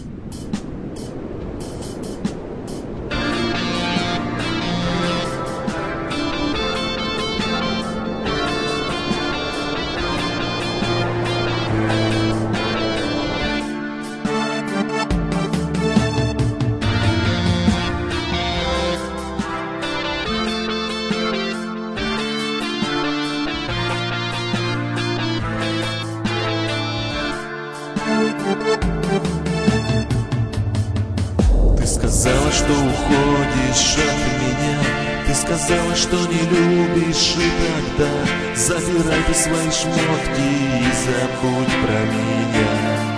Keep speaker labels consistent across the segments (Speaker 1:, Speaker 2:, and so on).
Speaker 1: Ты сказала, что уходишь от меня. Ты сказала, что не любишь, и тогда забирай ты свои шмотки и забудь про меня.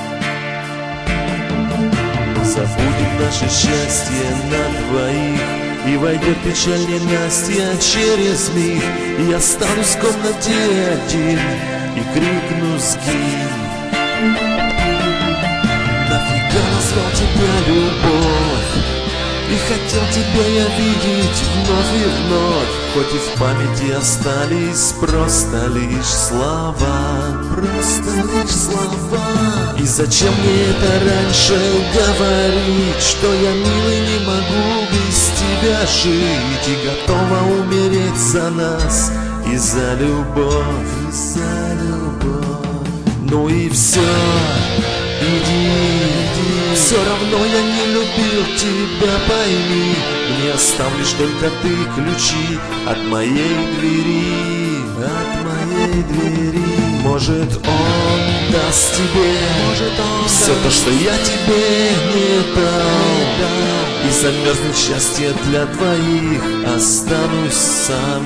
Speaker 1: Забудем наше счастье на двоих, и войдет печаль ненастья через миг. И я останусь в комнате один и крикну: сгинь. Нафига назвал тебя любовь? И хотел тебя я видеть вновь и вновь. Хоть и в памяти остались просто лишь слова. Просто лишь слова. И зачем мне это раньше говорить, что я, милый, не могу без тебя жить и готова умереть за нас и за любовь, и за любовь. Ну и все, иди. Все равно я не любил тебя, пойми. Мне оставлю только ты ключи от моей двери, от моей двери. Может, он даст тебе, все то, что я тебе не дал. И замерзнет счастье для двоих. Останусь сам,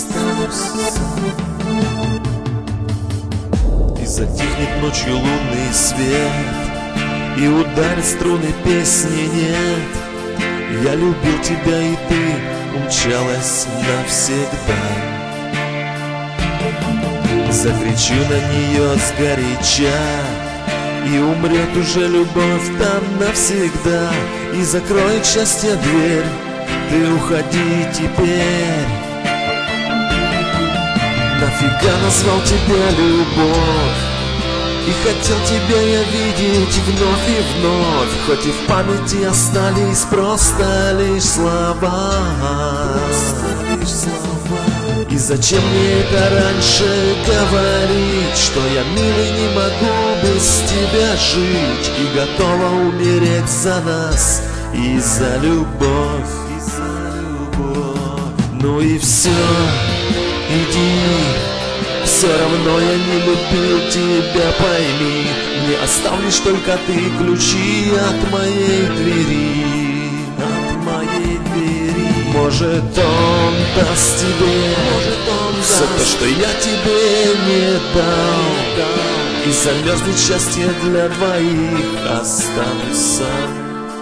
Speaker 1: И затихнет ночью лунный свет, и ударит струны песни нет. Я любил тебя, и ты умчалась навсегда. Закричу на нее сгоряча, и умрет уже любовь там навсегда. И закроет счастье дверь. Ты уходи теперь. Нафига назвал тебя любовь? И хотел тебя я видеть вновь и вновь. Хоть и в памяти остались просто лишь слова. И зачем мне это раньше говорить, что я, милый, не могу без тебя жить и готова умереть за нас и за любовь, и за любовь. Ну и все, иди. Все равно я не любил тебя, пойми. Мне оставишь только ты ключи от моей двери, от моей двери. Может, он даст тебе, все то, что я тебе не дал. И замерзнет счастье для двоих. Останусь сам.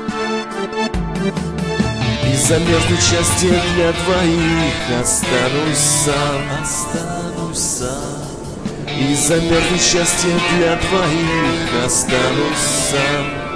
Speaker 1: И замерзнет счастье для двоих. Останусь сам, останусь сам. И замерзнет счастье для двоих. Останусь сам.